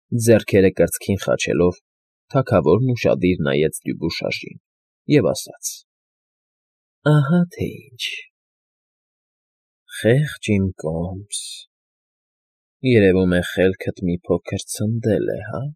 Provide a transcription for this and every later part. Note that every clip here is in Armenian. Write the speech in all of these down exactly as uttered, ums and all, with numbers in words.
Ձեռքերը կրծքին խաչելով, թագավորն ուշադիր նայեց Դյուբուշաժին և ասաց. ֊ Ահա թե ինչ… Խեղճ իմ կոմս… Երևում է, խելքդ մի փոքր ցնդել է, հա՞…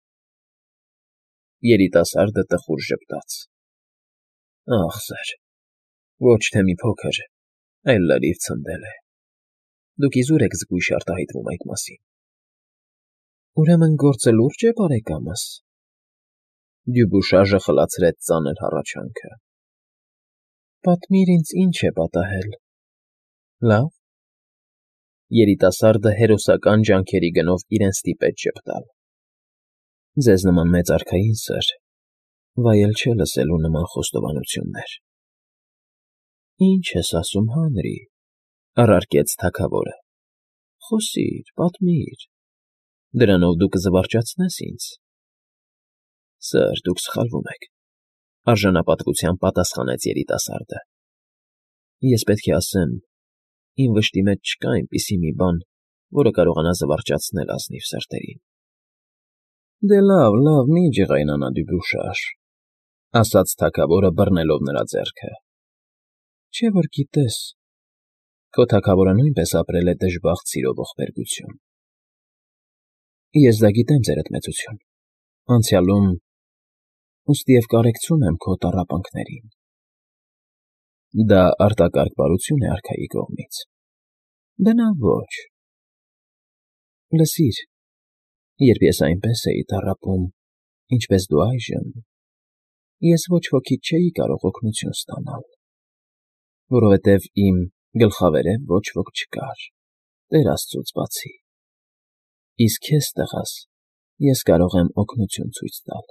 Երիտասարդը տխուր ժպտաց. ֊ Ախսեր, ոչ թե մի փոքր, այլ լրիվ ցնդել է… Դուք իզուր եք զգույշ արտահայտվում այդ մասին… Ուրեմն գործը լո՞ւրջ է, բարեկամս… Դյուբուշաժը խլացրեց ծանր հառաչանքը… Պատմիր ինձ, ինչ է պատահել… Լավ… Երիտասարդը հերոսական ջանքերի գնով իրեն ստիպեց ժպտալ… Ձեզ նման մեծարքային, սըր, վայել չէ լսելու նման խոստովանություններ… Ի՞նչ ես ասում, Հանրի… առարկեց թագավորը… Խոսիր, պատմիր… Դրանով դու կզվարճացնես ինձ… Սըր, դուք սխալվում եք… Արժանապատվությամբ պատասխանեց երիտասարդը… Ես պետք է ասեմ, իմ վշտի մեջ չկա այնպիսի մի բան, որը կարողանա զվարճացնել ազնիվ սրտերին… Դե լավ, լավ, մի ջղայնանա, Դյուբուշաժ… ասաց թագավորը բռնելով նրա ձեռքը… Չէ՞ որ գիտես, քո թագավորը նույնպես ապրել է դժբախտ սիրո ողբերգություն… Ես դա գիտեմ, ձերդ մեծություն, անցյալում, ուստի և կարեկցում եմ քո տառապանքներին… Դա արտակարգ բարություն է արքայի կողմից… Բնավ ոչ… Լսիր, երբ ես այնպես էի տառապում, ինչպես դու այժմ, ես ոչ ոքից չէի կարող օգնություն ստանալ… Որովհետև իմ գլխավերև ոչ ոք չկար, Տեր Աստծուց բացի… Իսկ քեզ, տղաս, ես կարող եմ օգնություն ցույց տալ…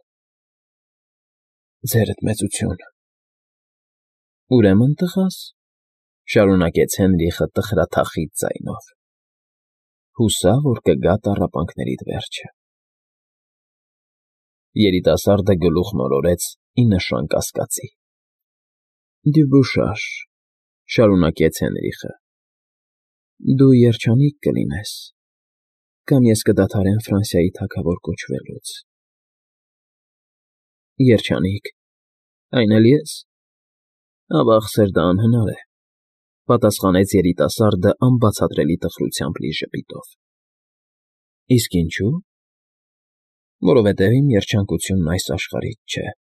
Ձերդ մեծություն… Ուրեմն, տղաս,֊ շարունակեց Հենրիխը տխրաթախիծ ձայնով,֊ հուսա, որ կգա տառապանքներիդ վերջը… Երիտասարդը գլուխն օրորեց ի նշան կասկածի… Դյուբուշաժ,֊ շարունակեց Հենրիխը,֊ դու երջանիկ կլինես, կամ ես կդադարեմ Ֆրանսիայի թագավոր կոչվելուց… Երջանիկ… Այն էլ ե՞ս… Ավա՜ղսեր, դա անհնար է,֊ պատասխանեց երիտասարդը անբացատրելի տխրությամբ լի ժպիտով… Իսկ ինչո՞ւ… Որովհետև իմ երջանկությունն այս աշխարհից չէ…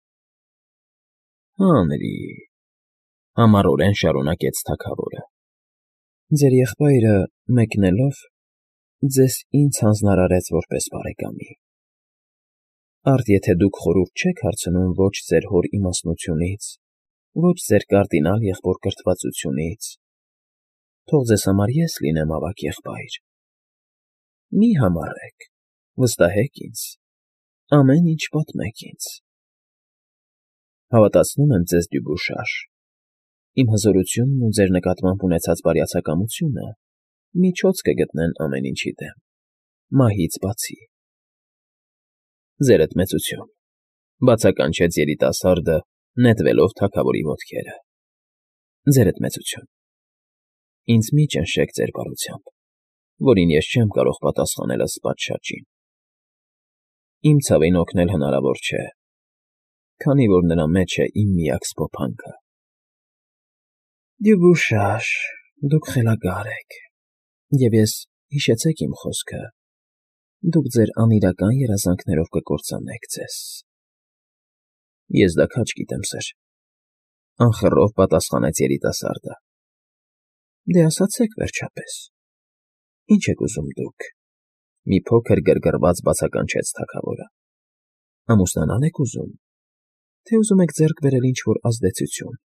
Հանրի՜… համառորեն շարունակեց թագավորը,֊ Ձեր եղբայրը, մեկնելով, ձեզ ինձ հանձնարարեց որպես բարեկամի… Արդ եթե դուք խորհուրդ չեք հարցնում ոչ ձեր հոր իմաստնությունից, ոչ ձեր կարդինալ եղբոր կրթվածությունից, թող ձեզ համար ես լինեմ ավագ եղբայր… Մի համառեք, վստահեք ինձ, ամեն ինչ պատմեք ինձ… Հավատացնում եմ ձեզ, Դյուբուշաժ, իմ հզորությունն ու ձեր նկատմամբ ունեցած բարյացակամությունը միջոց կգտնեն ամեն ինչի դեմ, մահից բացի… Ձերդ մեծություն,֊ բացականչեց երիտասարդը, նետվելով թագավորի ոտքերը,֊ Ձերդ մեծություն… Ինձ մի ճնշեք ձեր բարությամբ, որին ես չեմ կարող պատասխանել ըստ պատշաճին… Իմ ցավին օգնել հնարավոր չէ, քանի որ նրա մեջ է իմ միակ սփոփանքը… Դյուբուշաժ, դուք խելագար եք, և ես, հիշեցեք իմ խոսքը, դուք ձեր անիրական երազանքներով կկործանեք ձեզ… Ես դա քաջ գիտեմ, սըր,֊ անխռով պատասխանեց երիտասարդը… Դե ասացեք, վերջապես, ի՞նչ եք ուզում դուք,֊ մի փոքր գրգռված բացականչեց թագավորը… Ամուսնանա՞լ եք ուզում, թե ուզում եք ձեռք բերել ինչ֊որ ազդեցություն…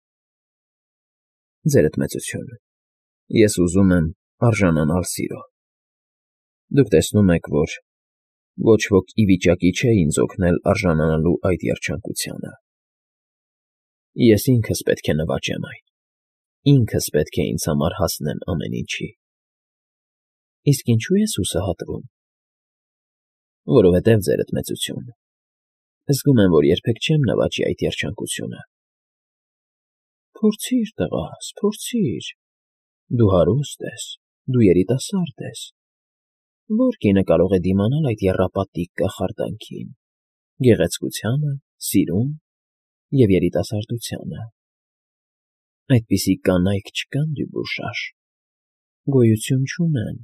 Ձերդ մեծություն, ես ուզում եմ արժանանալ սիրո… Դուք տեսնում եք, որ ոչ ոք ի վիճակի չէ ինձ օգնել արժանանալու այդ երջանկությանը… Ես ինքս պետք է նվաճեմ այն, ինքս պետք է ինձ համար հասնեմ ամեն ինչի… Իսկ ինչո՞ւ ես հուսահատվում… Որովհետև, ձերդ մեծություն, զգում եմ, որ երբեք չեմ նվաճի այդ երջանկությունը… Փորձիր, տղաս, փորձիր… Դու հարուստ ես, դու երիտասարդ ես… որ կինը կարող է դիմանալ այդ եռապատիկ կախարդանքին, գեղեցկությանը, սիրուն և երիտասարդությանը։ Այդպիսի կանայք չկան Դյուբուշար, գոյություն չունեն։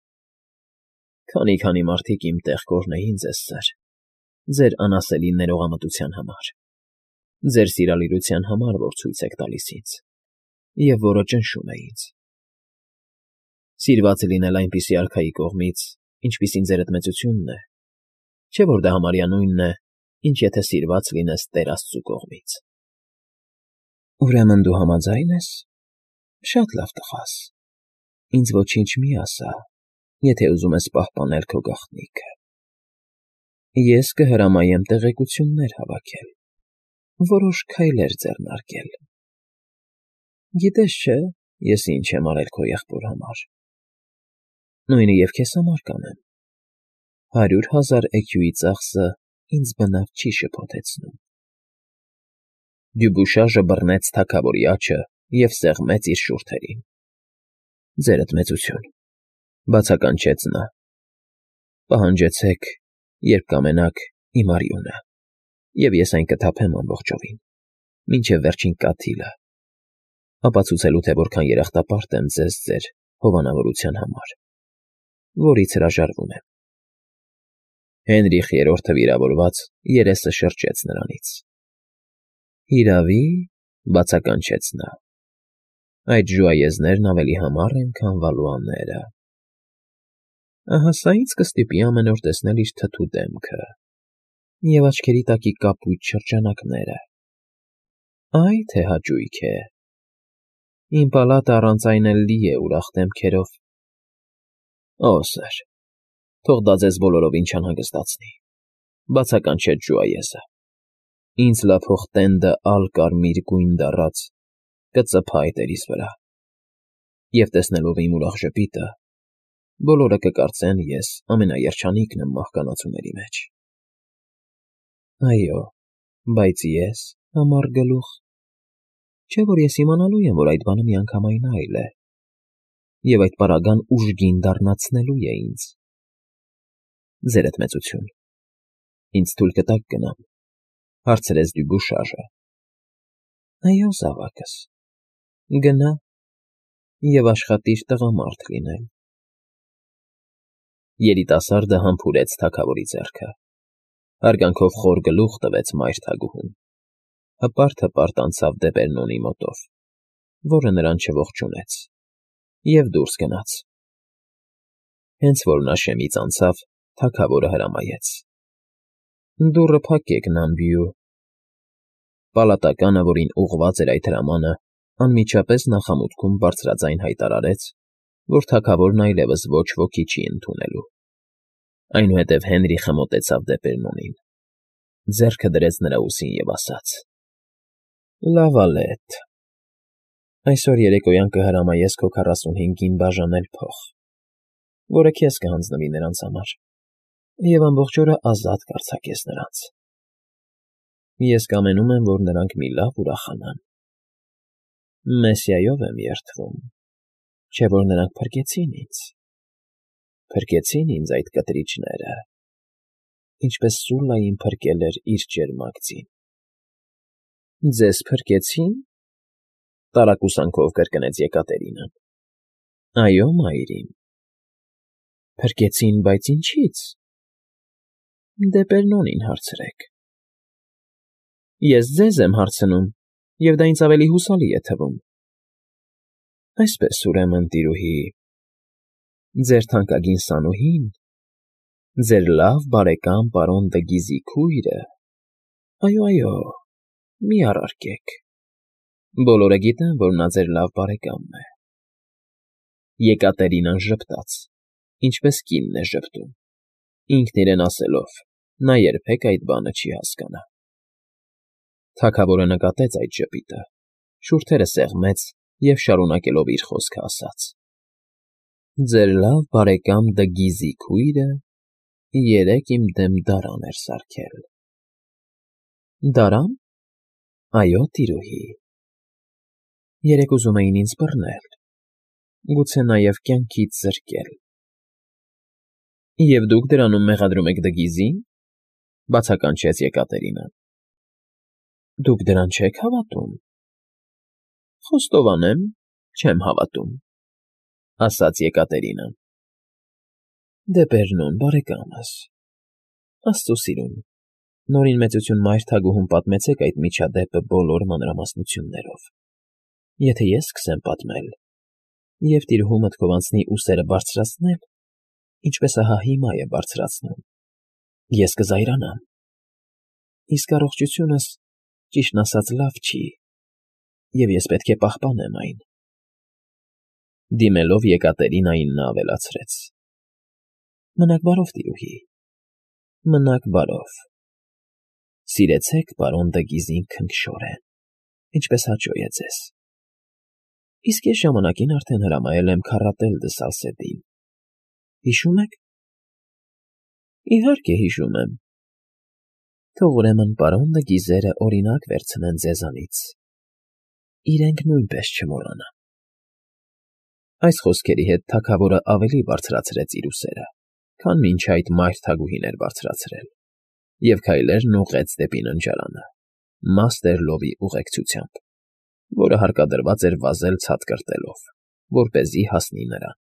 Քանի՛֊քանի մարդիկ իմ տեղ կօրհնեին ձեզ, սըր, ձեր անասելի ներողամտության համար, ձեր սիրալիրության համար, որ ցույց եք տալիս ինձ, և որը ճնշում է ինձ։ Սիրված լինել այնպիսի արքայի կողմից, ինչպիսին ձերդ մեծությունն է, չէ՞ որ դա համարյա նույնն է, ինչ եթե սիրված լինես Տեր Աստծու կողմից։ Ուրեմն դու համաձա՞յն ես։ Շատ լավ, տղաս, ինձ ոչինչ մի ասա, եթե ուզում ես պահպանել քո գաղտնիքը։ Ես կհրամայեմ տեղեկություններ հավաքել, որոշ քայլեր ձեռնարկել։ Գիտես չէ՞, ես ինչ եմ արել քո եղբոր համար։ Նույնը և քեզ համար կանեմ։ Հարյուր հազար էքյուի ծախսը ինձ բնավ չի շփոթեցնում։ Դյուբուշաժը բռնեց թագավորի աջը և սեղմեց իր շուրթերին։ Ձերդ մեծություն, բացականչեց նա, պահանջեցեք, երբ կամենաք, իմ արյունը, և ես այն կթափեմ ամբողջովին, մինչև վերջին կաթիլը, ապացուցելու, թե որքան երախտապարտ եմ ձեզ ձեր հովանավորության համար, որից հրաժարվում եմ։ Հենրիխ Երրորդը վիրավորված երեսը շրջեց նրանից։ Հիրավի, բացականչեց նա, այդ ժուայեզներն ավելի համառ են, քան վալուաները։ Ահա սա ինձ կստիպի ամեն օր տեսնել իր թթու դեմքը և աչքերի տակի կապույտ շրջանակները։ Այ թե հաճույք է։ Իմ պալատը առանց այն էլ լի է ուրախ դեմքերով։ Օ, սըր, թող դա ձեզ բոլորովին չանհանգստացնի, բացականչեց ժուայեզը։ Ինձ լափող տենդը ալ֊կարմիր գույն դառած կծփա այտերիս վրա, և տեսնելով իմ ուրախ ժպիտը, բոլորը կկարծեն ես ամենաերջանիկն եմ մահկանացուների մեջ։ Այո, բայց ես, ամառ գլուխ, չէ՞ որ ես իմանալու եմ, որ այդ բանը միանգամայն այլ է, և այդ պարագան ուժգին դառնացնելու է ինձ։ Ձերդ մեծություն, ինձ թույլ կտաք գնամ, հարցրեց Դյուբուշաժը։ Այո, զավակս, գնա և աշխատիր տղամարդ լինել։ Երիտասարդը համբուրեց թագավորի ձեռքը, հարգանքով խոր գլուխ տվեց մայր թագուհուն, հպարտ֊հպարտ անցավ Դեպերնոնի մոտով, որը նրան չողջունեց, և դուրս գնաց։ Հենց որ նա շեմից անցավ, թագավորը հրամայեց. Դուռը փակեք, Նանբիու։ Պալատականը, որին ուղղված էր այդ հրամանը, անմիջապես նախամուտքում բարձրաձայն հայտարարեց, որ թագավորն այլևս ոչ ոքի չի ընդունելու։ Այնուհետև Հենրիխը մոտեցավ Դեպերնոնին, ձեռքը դրեց նրա ուսին և ասաց. Լավալետ, այսօր երեկոյան կհրամայես քո քառասունհինգին բաժանել փող, որը քեզ կհանձնվի նրանց համար, և ամբողջ օրը ազատ կարձակես նրանց։ Ես կամենում եմ, որ նրանք մի լավ ուրախանան։ Մեսիայով եմ երդվում, չէ՞ որ նրանք փրկեցին ինձ, փրկեցին ինձ այդ կտրիչները, ինչպես Սուլլային փրկել էր իր ճերմակ ձին։ Ձեզ փրկեցի՞ն, տարակուսանքով կրկնեց Եկատերինան։ Այո, մայրիկ։ Փրկեցին, բայց ինչի՞ց։ Դեպերնոնին հարցրեք։ Ես ձեզ եմ հարցնում, և դա ինձ ավելի հուսալի է թվում։ Այսպես, ուրեմն, տիրուհի, ձեր թանկագին Սանուհին, ձեր լավ բարեկամ պարոն Դգիզի քույրը, այո, այո, մի առարկեք, բոլորը գիտեն, որ նա ձեր լավ բարեկամն է։ Եկատերինան ժպտաց, ինչպես կինն է ժպտում, ինքն իրեն ասելով. նա երբեք այդ բանը չի հասկանա։ Թագավորը նկատեց այդ ժպիտը, շուրթերը սեղմեց և շարունակելով իր խոսքը ասաց. Ձեր լավ բարեկամ Դգիզի քույրը երեկ իմ դեմ դարան էր սարքել։ Դարա՞ն։ Այո, տիրուհի։ Երեկ ուզում էին ինձ բռնել, գուցե նաև կյանքից զրկել։ Եվ դուք դրանում մեղադրում եք Դգիզի՞ն,֊ բացականչեց Եկատերինան։ Դուք դրան չեք հավատում։ Խոստովանեմ, չեմ հավատում,֊ ասաց Եկատերինան։ Դե Բերնոն, բարեկամս, աստծո սիրուն, նորին մեծություն մայր թագուհուն պատմեցեք այդ միջադեպը բոլոր մանրամասնություններով։ Եթե ես սկսեմ պատմել, և տիրուհու մտքով անցնի ուսերը բարձրացնել, ինչպես ահա հիմա է բարձրացնում, ես կզայրանամ, իսկ առողջությունս, ճիշտն ասած, լավ չի, և ես պետք է պահպանեմ այն… Դիմելով Եկատերինային նա ավելացրեց. Մնաք բարով, տիրուհի, մնաք բարով… Սիրեցեք պարոն Դգիզին քնքշորեն, ինչպես հաճո է ձեզ… Իսկ ես ժամանակին արդեն հրամայել եմ քառատել Դսալսեդին… Հիշո՞ւմ եք… Իհարկե հիշում եմ… Թող ուրեմն պարոն Դգիզերը օրինակ վերցնեն ձեզանից… Իրենք նույնպես չմոռանան… Այս խոսքերի հետ թագավորը ավելի բարձրացրեց իր ուսերը, քան մինչ այդ մայր թագուհին էր բարձրացրել, և քայլերն ուղղեց դեպի ննջարանը, Մաստեր Լովի ուղեկցությամբ, որը հարկադրված էր վազել ցած կրտելով, որպեսզի հասնի նրան։